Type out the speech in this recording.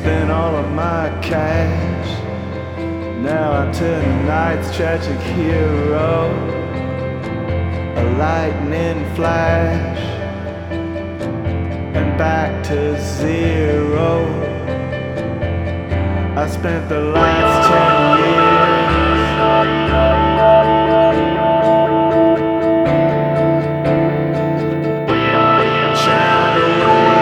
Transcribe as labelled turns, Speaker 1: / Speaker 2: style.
Speaker 1: spent all of my cash. Now I'm tonight's tragic hero, a lightning flash, and back to zero. I spent the last 10 years